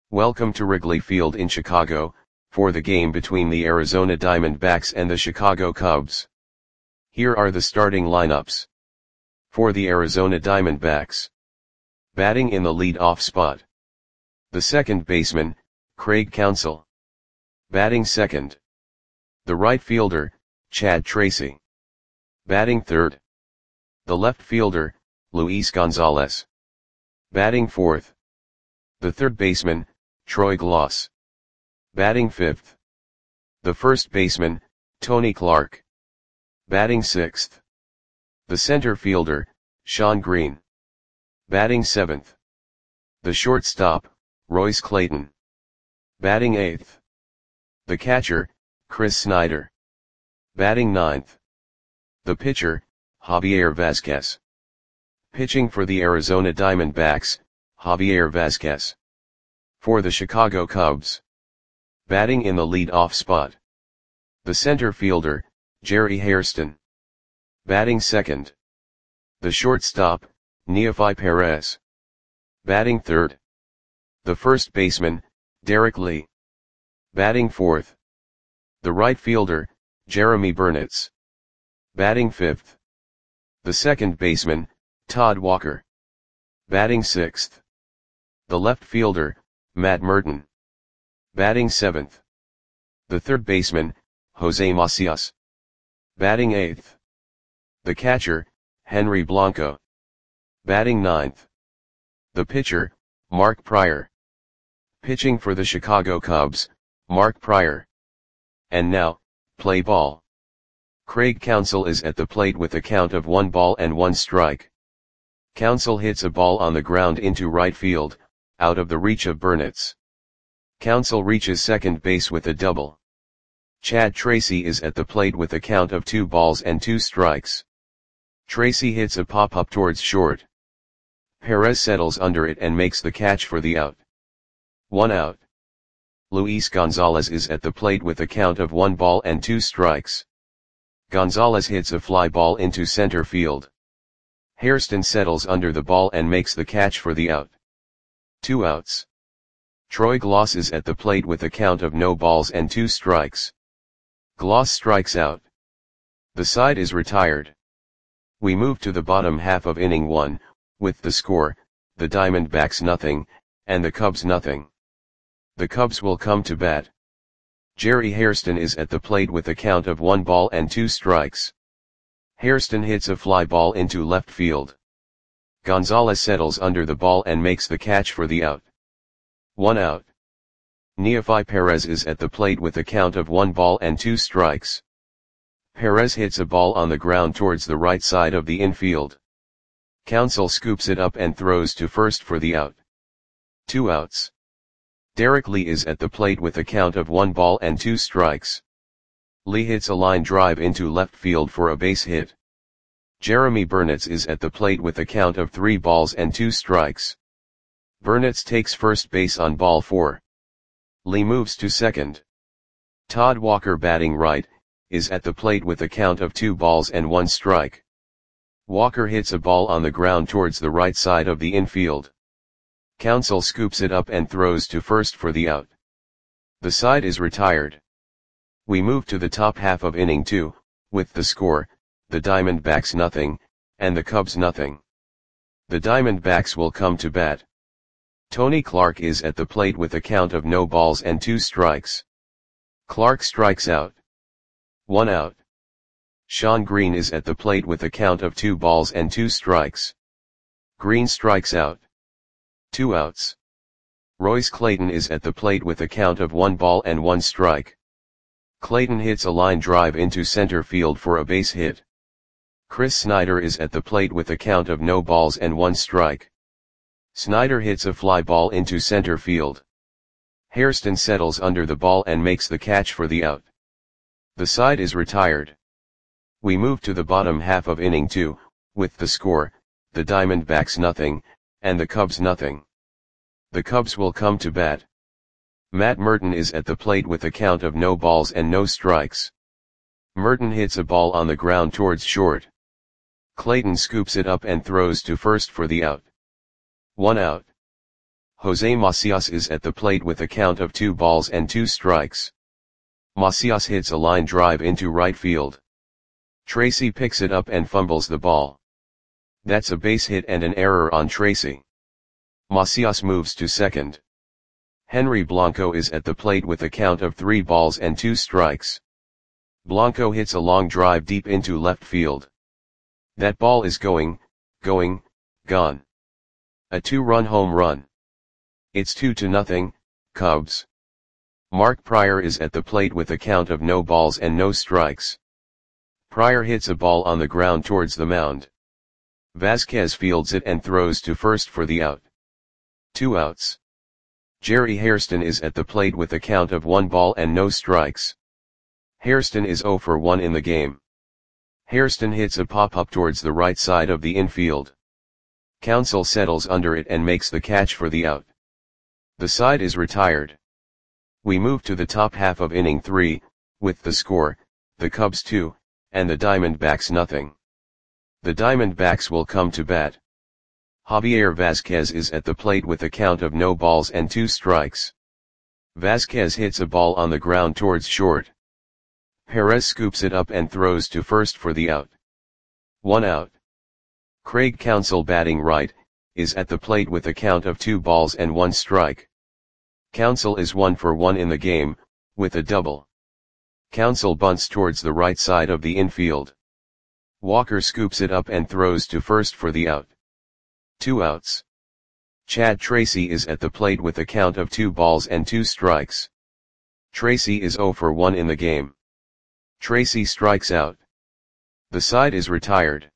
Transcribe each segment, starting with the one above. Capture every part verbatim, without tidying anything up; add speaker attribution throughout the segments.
Speaker 1: Welcome to Wrigley Field in Chicago, for the game between the Arizona Diamondbacks and the Chicago Cubs. Here are the starting lineups. For the Arizona Diamondbacks. Batting in the lead-off spot. The second baseman, Craig Counsell. Batting second. The right fielder, Chad Tracy. Batting third. The left fielder, Luis Gonzalez. Batting fourth. The third baseman, Troy Glaus. Batting fifth. The first baseman, Tony Clark. Batting sixth. The center fielder, Shawn Green. Batting seventh. The shortstop, Royce Clayton. Batting eighth. The catcher, Chris Snyder. Batting ninth. The pitcher, Javier Vazquez. Pitching for the Arizona Diamondbacks, Javier Vazquez. For the Chicago Cubs. Batting in the lead-off spot. The center fielder, Jerry Hairston. Batting second. The shortstop, Neofi Perez. Batting third. The first baseman, Derek Lee. Batting fourth. The right fielder, Jeremy Burnitz. Batting fifth. The second baseman, Todd Walker. Batting sixth. The left fielder, Matt Merton. Batting seventh. The third baseman, Jose Macias. Batting eighth. The catcher, Henry Blanco. Batting ninth. The pitcher, Mark Prior. Pitching for the Chicago Cubs, Mark Prior. And now, play ball. Craig Counsell is at the plate with a count of one ball and one strike. Counsell hits a ball on the ground into right field, out of the reach of Burnitz. Counsell reaches second base with a double. Chad Tracy is at the plate with a count of two balls and two strikes. Tracy hits a pop-up towards short. Perez settles under it and makes the catch for the out. One out. Luis Gonzalez is at the plate with a count of one ball and two strikes. Gonzalez hits a fly ball into center field. Hairston settles under the ball and makes the catch for the out. Two outs. Troy Glaus is at the plate with a count of no balls and two strikes. Glaus strikes out. The side is retired. We move to the bottom half of inning one, with the score, the Diamondbacks nothing, and the Cubs nothing. The Cubs will come to bat. Jerry Hairston is at the plate with a count of one ball and two strikes. Hairston hits a fly ball into left field. Gonzalez settles under the ball and makes the catch for the out. One out. Neofi Perez is at the plate with a count of one ball and two strikes. Perez hits a ball on the ground towards the right side of the infield. Counsell scoops it up and throws to first for the out. Two outs. Derek Lee is at the plate with a count of one ball and two strikes. Lee hits a line drive into left field for a base hit. Jeremy Burnitz is at the plate with a count of three balls and two strikes. Burnitz takes first base on ball four. Lee moves to second. Todd Walker, batting right, is at the plate with a count of two balls and one strike. Walker hits a ball on the ground towards the right side of the infield. Counsell scoops it up and throws to first for the out. The side is retired. We move to the top half of inning two, with the score, the Diamondbacks nothing, and the Cubs nothing. The Diamondbacks will come to bat. Tony Clark is at the plate with a count of no balls and two strikes. Clark strikes out. One out. Shawn Green is at the plate with a count of two balls and two strikes. Green strikes out. Two outs. Royce Clayton is at the plate with a count of one ball and one strike. Clayton hits a line drive into center field for a base hit. Chris Snyder is at the plate with a count of no balls and one strike. Snyder hits a fly ball into center field. Hairston settles under the ball and makes the catch for the out. The side is retired. We move to the bottom half of inning two, with the score, the Diamondbacks nothing, and the Cubs nothing. The Cubs will come to bat. Matt Merton is at the plate with a count of no balls and no strikes. Merton hits a ball on the ground towards short. Clayton scoops it up and throws to first for the out. One out. Jose Macias is at the plate with a count of two balls and two strikes. Macias hits a line drive into right field. Tracy picks it up and fumbles the ball. That's a base hit and an error on Tracy. Macias moves to second. Henry Blanco is at the plate with a count of three balls and two strikes. Blanco hits a long drive deep into left field. That ball is going, going, gone. A two-run home run. It's two to nothing, Cubs. Mark Prior is at the plate with a count of no balls and no strikes. Prior hits a ball on the ground towards the mound. Vasquez fields it and throws to first for the out. Two outs. Jerry Hairston is at the plate with a count of one ball and no strikes. Hairston is zero for one in the game. Hairston hits a pop-up towards the right side of the infield. Counsell settles under it and makes the catch for the out. The side is retired. We move to the top half of inning three, with the score, the Cubs two, and the Diamondbacks nothing. The Diamondbacks will come to bat. Javier Vasquez is at the plate with a count of no balls and two strikes. Vasquez hits a ball on the ground towards short. Perez scoops it up and throws to first for the out. One out. Craig Counsell, batting right, is at the plate with a count of two balls and one strike. Counsell is one for one in the game, with a double. Counsell bunts towards the right side of the infield. Walker scoops it up and throws to first for the out. Two outs. Chad Tracy is at the plate with a count of two balls and two strikes. Tracy is zero for one in the game. Tracy strikes out. The side is retired.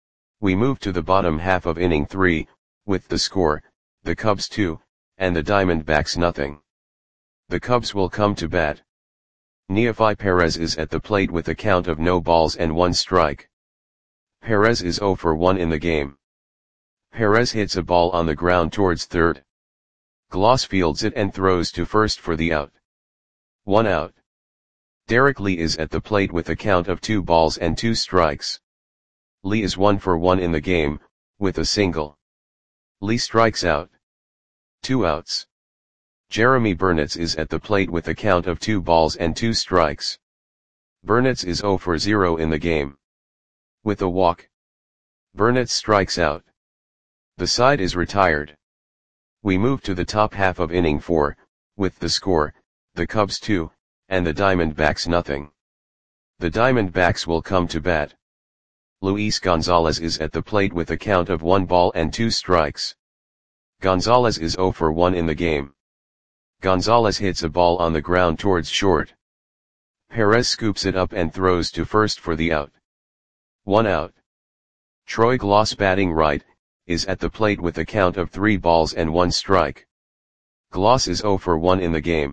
Speaker 1: We move to the bottom half of inning three, with the score, the Cubs two, and the Diamondbacks nothing. The Cubs will come to bat. Neefi Perez is at the plate with a count of no balls and one strike. Perez is zero for one in the game. Perez hits a ball on the ground towards third. Gloss fields it and throws to first for the out. One out. Derek Lee is at the plate with a count of two balls and two strikes. Lee is one for one in the game, with a single. Lee strikes out. Two outs. Jeremy Burnitz is at the plate with a count of two balls and two strikes. Burnitz is zero for zero in the game. With a walk. Burnitz strikes out. The side is retired. We move to the top half of inning four, with the score, the Cubs two, and the Diamondbacks nothing. The Diamondbacks will come to bat. Luis Gonzalez is at the plate with a count of one ball and two strikes. Gonzalez is zero for one in the game. Gonzalez hits a ball on the ground towards short. Perez scoops it up and throws to first for the out. One out. Troy Gloss, batting right, is at the plate with a count of three balls and one strike. Gloss is zero for one in the game.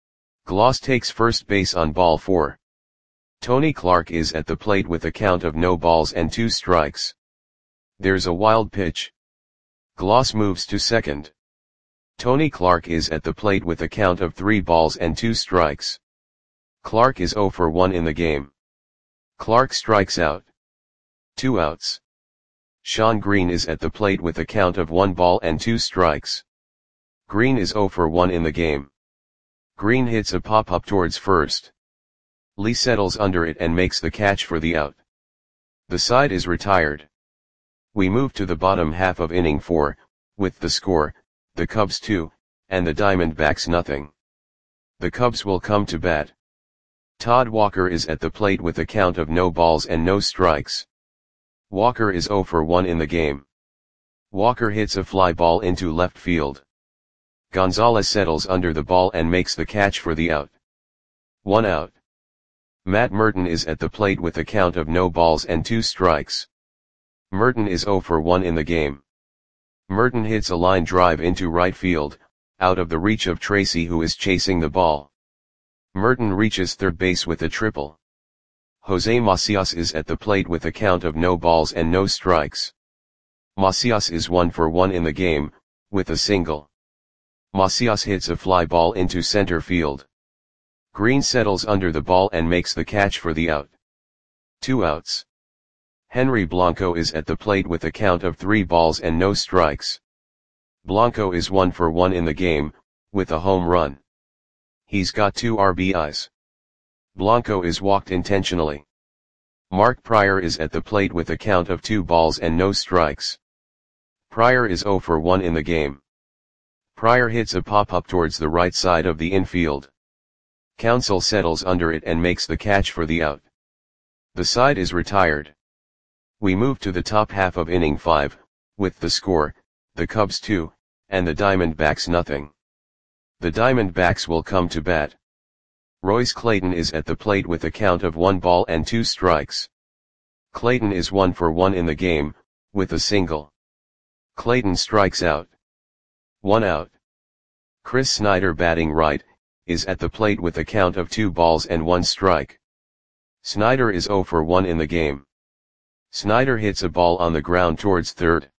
Speaker 1: Gloss takes first base on ball four. Tony Clark is at the plate with a count of no balls and two strikes. There's a wild pitch. Gloss moves to second. Tony Clark is at the plate with a count of three balls and two strikes. Clark is zero for one in the game. Clark strikes out. Two outs. Sean Green is at the plate with a count of one ball and two strikes. Green is zero for one in the game. Green hits a pop-up towards first. Lee settles under it and makes the catch for the out. The side is retired. We move to the bottom half of inning four, with the score, the Cubs two, and the Diamondbacks nothing. The Cubs will come to bat. Todd Walker is at the plate with a count of no balls and no strikes. Walker is zero for one in the game. Walker hits a fly ball into left field. Gonzalez settles under the ball and makes the catch for the out. One out. Matt Merton is at the plate with a count of no balls and two strikes. Merton is zero for one in the game. Merton hits a line drive into right field, out of the reach of Tracy, who is chasing the ball. Merton reaches third base with a triple. Jose Macias is at the plate with a count of no balls and no strikes. Macias is one for one in the game, with a single. Macias hits a fly ball into center field. Green settles under the ball and makes the catch for the out. Two outs. Henry Blanco is at the plate with a count of three balls and no strikes. Blanco is one for one in the game, with a home run. He's got two R B Is. Blanco is walked intentionally. Mark Prior is at the plate with a count of two balls and no strikes. Prior is zero for one in the game. Prior hits a pop-up towards the right side of the infield. Counsell settles under it and makes the catch for the out. The side is retired. We move to the top half of inning five, with the score, the Cubs two, and the Diamondbacks nothing. The Diamondbacks will come to bat. Royce Clayton is at the plate with a count of one ball and two strikes. Clayton is one for one in the game, with a single. Clayton strikes out. One out. Chris Snyder, batting right, is at the plate with a count of two balls and one strike. Snyder is zero for one in the game. Snyder hits a ball on the ground towards third.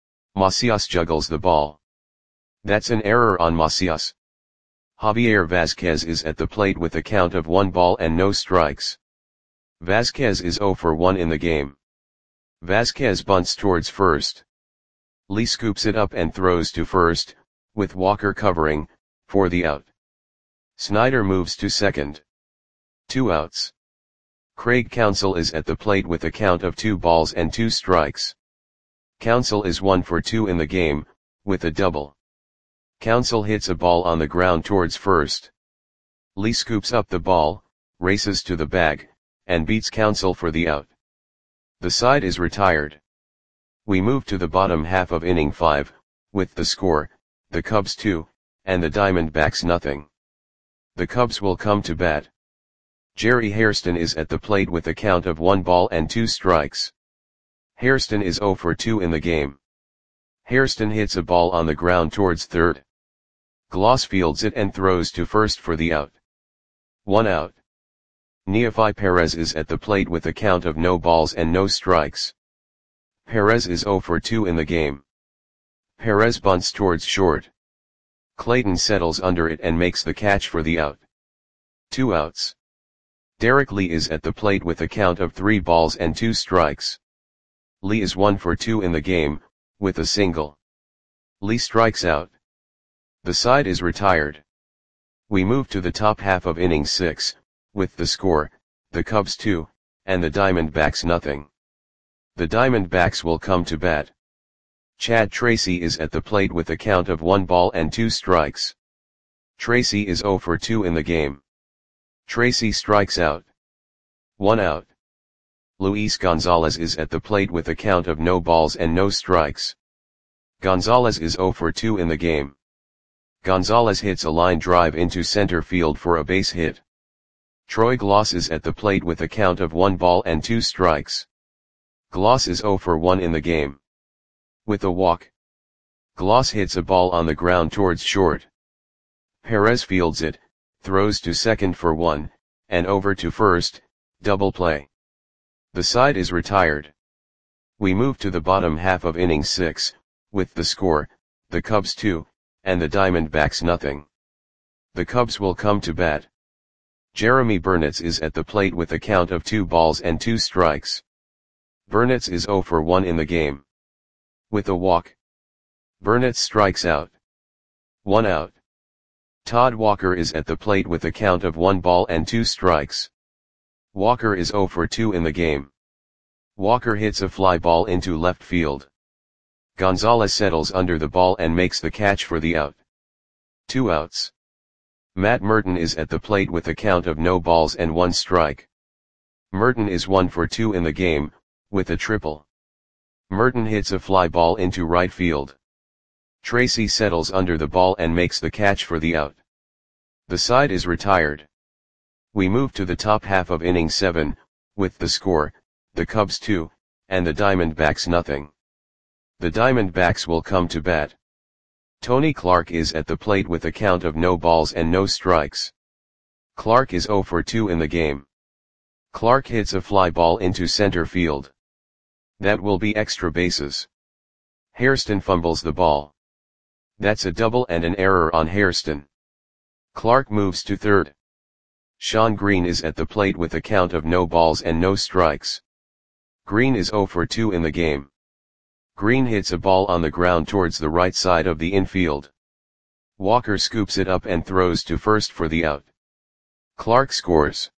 Speaker 1: Macias juggles the ball. That's an error on Macias. Javier Vazquez is at the plate with a count of one ball and no strikes. Vazquez is zero for one in the game. Vazquez bunts towards first. Lee scoops it up and throws to first, with Walker covering, for the out. Snyder moves to second. Two outs. Craig Counsell is at the plate with a count of two balls and two strikes. Counsell is one for two in the game, with a double. Counsell hits a ball on the ground towards first. Lee scoops up the ball, races to the bag, and beats Counsell for the out. The side is retired. We move to the bottom half of inning five, with the score, the Cubs two, and the Diamondbacks nothing. The Cubs will come to bat. Jerry Hairston is at the plate with a count of one ball and two strikes. Hairston is zero for two in the game. Hairston hits a ball on the ground towards third. Gloss fields it and throws to first for the out. One out. Neefi Perez is at the plate with a count of no balls and no strikes. Perez is zero for two in the game. Perez bunts towards short. Clayton settles under it and makes the catch for the out. Two outs. Derek Lee is at the plate with a count of three balls and two strikes. Lee is one for two in the game, with a single. Lee strikes out. The side is retired. We move to the top half of inning six, with the score, the Cubs two, and the Diamondbacks nothing. The Diamondbacks will come to bat. Chad Tracy is at the plate with a count of one ball and two strikes. Tracy is zero for two in the game. Tracy strikes out. One out. Luis Gonzalez is at the plate with a count of no balls and no strikes. Gonzalez is zero for two in the game. Gonzalez hits a line drive into center field for a base hit. Troy Gloss is at the plate with a count of one ball and two strikes. Gloss is zero for one in the game. With a walk. Gloss hits a ball on the ground towards short. Perez fields it, throws to second for one, and over to first, double play. The side is retired. We move to the bottom half of inning six, with the score, the Cubs two, and the Diamondbacks nothing. The Cubs will come to bat. Jeremy Burnitz is at the plate with a count of two balls and two strikes. Burnitz is zero for one in the game. With a walk. Burnitz strikes out. One out. Todd Walker is at the plate with a count of one ball and two strikes. Walker is zero for two in the game. Walker hits a fly ball into left field. Gonzalez settles under the ball and makes the catch for the out. Two outs. Matt Merton is at the plate with a count of no balls and one strike. Merton is one for two in the game, with a triple. Merton hits a fly ball into right field. Tracy settles under the ball and makes the catch for the out. The side is retired. We move to the top half of inning seven, with the score, the Cubs two, and the Diamondbacks nothing. The Diamondbacks will come to bat. Tony Clark is at the plate with a count of no balls and no strikes. Clark is zero for two in the game. Clark hits a fly ball into center field. That will be extra bases. Hairston fumbles the ball. That's a double and an error on Hairston. Clark moves to third. Sean Green is at the plate with a count of no balls and no strikes. Green is zero for two in the game. Green hits a ball on the ground towards the right side of the infield. Walker scoops it up and throws to first for the out. Clark scores.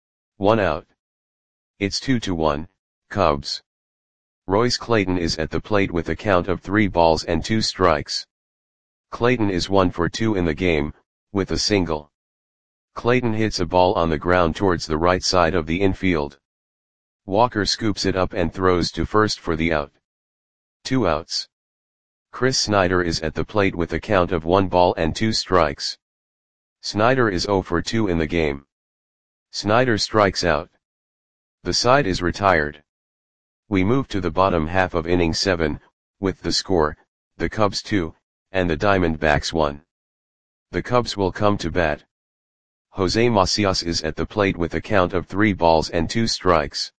Speaker 1: One out. It's two to one, Cubs. Royce Clayton is at the plate with a count of three balls and two strikes. Clayton is one for two in the game, with a single. Clayton hits a ball on the ground towards the right side of the infield. Walker scoops it up and throws to first for the out. Two outs. Chris Snyder is at the plate with a count of one ball and two strikes. Snyder is zero for two in the game. Snyder strikes out. The side is retired. We move to the bottom half of inning seven, with the score, the Cubs two, and the Diamondbacks one. The Cubs will come to bat. Jose Macias is at the plate with a count of three balls and two strikes.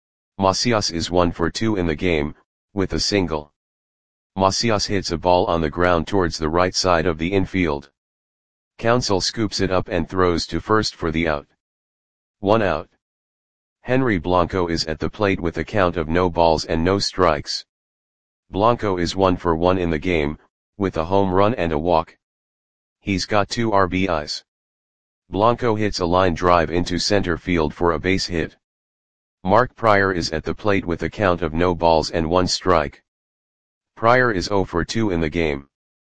Speaker 1: Macias is one for two in the game, with a single. Macias hits a ball on the ground towards the right side of the infield. Counsell scoops it up and throws to first for the out. One out. Henry Blanco is at the plate with a count of no balls and no strikes. Blanco is one for one in the game, with a home run and a walk. He's got two R B Is. Blanco hits a line drive into center field for a base hit. Mark Prior is at the plate with a count of no balls and one strike. Prior is zero for two in the game.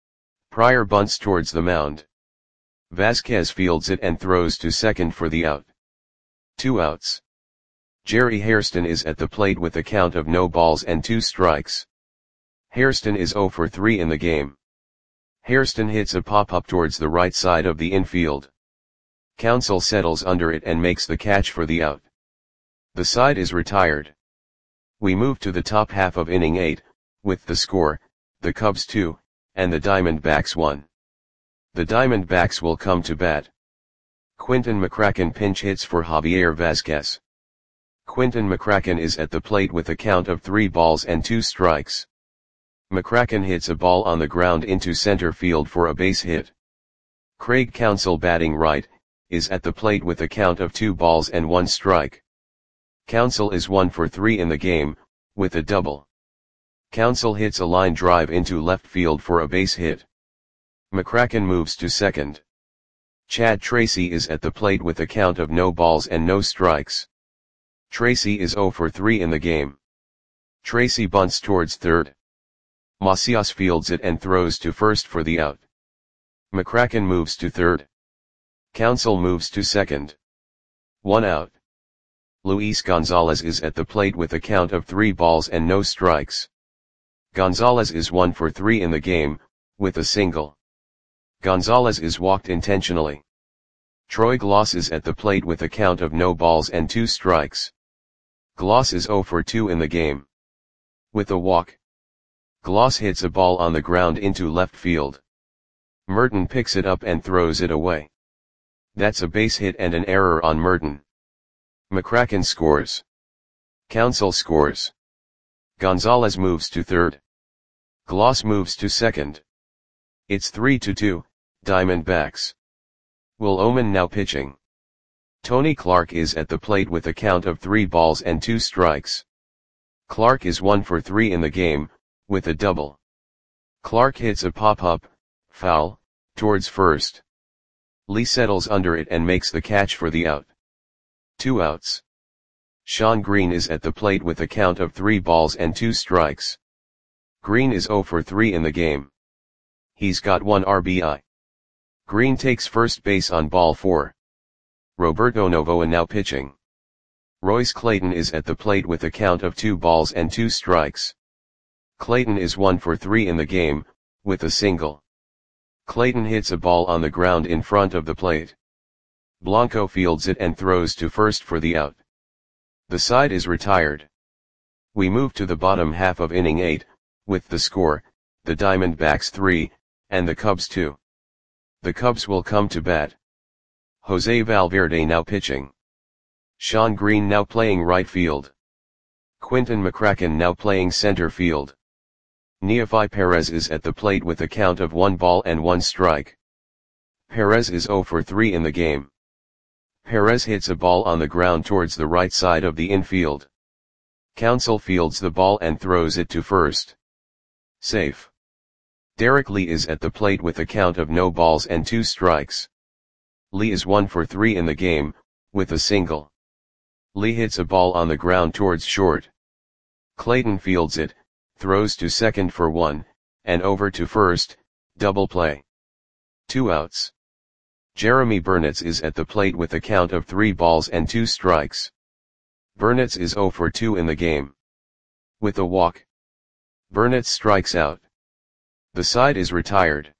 Speaker 1: Prior bunts towards the mound. Vasquez fields it and throws to second for the out. Two outs. Jerry Hairston is at the plate with a count of no balls and two strikes. Hairston is zero for three in the game. Hairston hits a pop-up towards the right side of the infield. Counsell settles under it and makes the catch for the out. The side is retired. We move to the top half of inning eight, with the score, the Cubs two, and the Diamondbacks one. The Diamondbacks will come to bat. Quinton McCracken pinch hits for Javier Vasquez. Quinton McCracken is at the plate with a count of three balls and two strikes. McCracken hits a ball on the ground into center field for a base hit. Craig Counsell, batting right, is at the plate with a count of two balls and one strike. Counsell is one for three in the game, with a double. Counsell hits a line drive into left field for a base hit. McCracken moves to second. Chad Tracy is at the plate with a count of no balls and no strikes. Tracy is zero for three in the game. Tracy bunts towards third. Macias fields it and throws to first for the out. McCracken moves to third. Counsell moves to second. One out. Luis Gonzalez is at the plate with a count of three balls and no strikes. Gonzalez is one for three in the game, with a single. Gonzalez is walked intentionally. Troy Gloss is at the plate with a count of no balls and two strikes. Gloss is zero for two in the game. With a walk. Gloss hits a ball on the ground into left field. Merton picks it up and throws it away. That's a base hit and an error on Merton. McCracken scores. Counsell scores. Gonzalez moves to third. Gloss moves to second. It's three to two, Diamondbacks. Will Oman now pitching. Tony Clark is at the plate with a count of three balls and two strikes. Clark is one for three in the game, with a double. Clark hits a pop-up, foul, towards first. Lee settles under it and makes the catch for the out. Two outs. Shawn Green is at the plate with a count of three balls and two strikes. Green is zero for three in the game. He's got one R B I. Green takes first base on ball four. Roberto Novoa now pitching. Royce Clayton is at the plate with a count of two balls and two strikes. Clayton is one for three in the game, with a single. Clayton hits a ball on the ground in front of the plate. Blanco fields it and throws to first for the out. The side is retired. We move to the bottom half of inning eight, with the score, the Diamondbacks three, and the Cubs two. The Cubs will come to bat. Jose Valverde now pitching. Shawn Green now playing right field. Quinton McCracken now playing center field. Neefi Perez is at the plate with a count of one ball and one strike. Perez is zero for three in the game. Perez hits a ball on the ground towards the right side of the infield. Counsell fields the ball and throws it to first. Safe. Derek Lee is at the plate with a count of no balls and two strikes. Lee is one for three in the game, with a single. Lee hits a ball on the ground towards short. Clayton fields it, throws to second for one, and over to first, double play. Two outs. Jeremy Burnitz is at the plate with a count of three balls and two strikes. Burnitz is zero for two in the game. With a walk, Burnitz strikes out. The side is retired.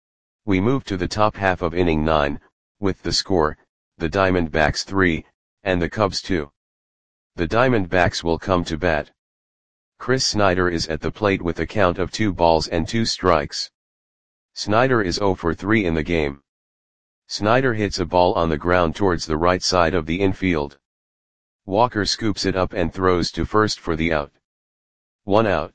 Speaker 1: We move to the top half of inning nine, with the score, the Diamondbacks three, and the Cubs two. The Diamondbacks will come to bat. Chris Snyder is at the plate with a count of two balls and two strikes. Snyder is zero for three in the game. Snyder hits a ball on the ground towards the right side of the infield. Walker scoops it up and throws to first for the out. One out.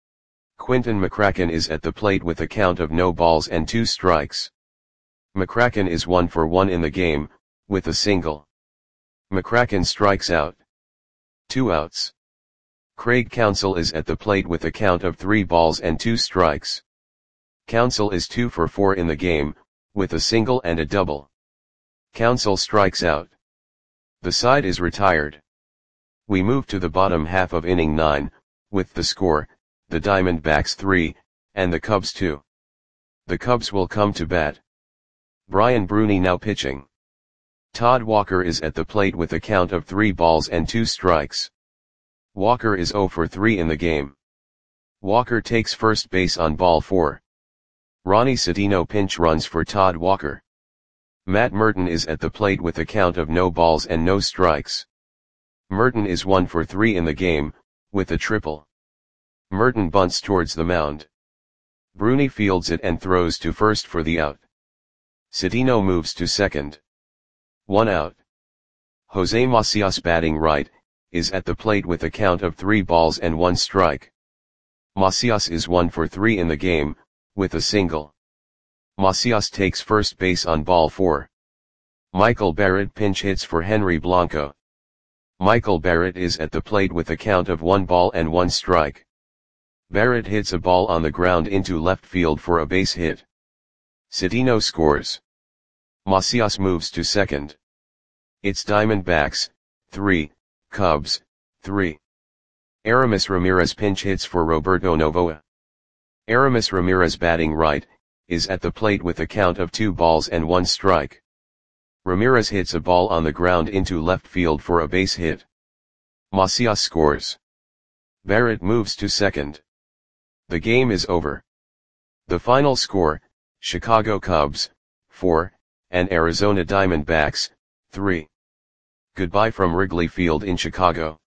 Speaker 1: Quinton McCracken is at the plate with a count of no balls and two strikes. McCracken is one for one in the game, with a single. McCracken strikes out. Two outs. Craig Counsell is at the plate with a count of three balls and two strikes. Counsell is two for four in the game, with a single and a double. Counsell strikes out. The side is retired. We move to the bottom half of inning nine, with the score, the Diamondbacks three, and the Cubs two. The Cubs will come to bat. Brian Bruni now pitching. Todd Walker is at the plate with a count of three balls and two strikes. Walker is zero for three in the game. Walker takes first base on ball four. Ronnie Sedino pinch runs for Todd Walker. Matt Merton is at the plate with a count of no balls and no strikes. Merton is one for three in the game, with a triple. Merton bunts towards the mound. Bruni fields it and throws to first for the out. Sedino moves to second. One out. Jose Macias, batting right, is at the plate with a count of three balls and one strike. Macias is one for three in the game, with a single. Macias takes first base on ball four. Michael Barrett pinch hits for Henry Blanco. Michael Barrett is at the plate with a count of one ball and one strike. Barrett hits a ball on the ground into left field for a base hit. Sedino scores. Macias moves to second. It's Diamondbacks, three, Cubs, three. Aramis Ramirez pinch hits for Roberto Novoa. Aramis Ramirez, batting right, is at the plate with a count of two balls and one strike. Ramirez hits a ball on the ground into left field for a base hit. Macias scores. Barrett moves to second. The game is over. The final score, Chicago Cubs, four, and Arizona Diamondbacks, three. Goodbye from Wrigley Field in Chicago.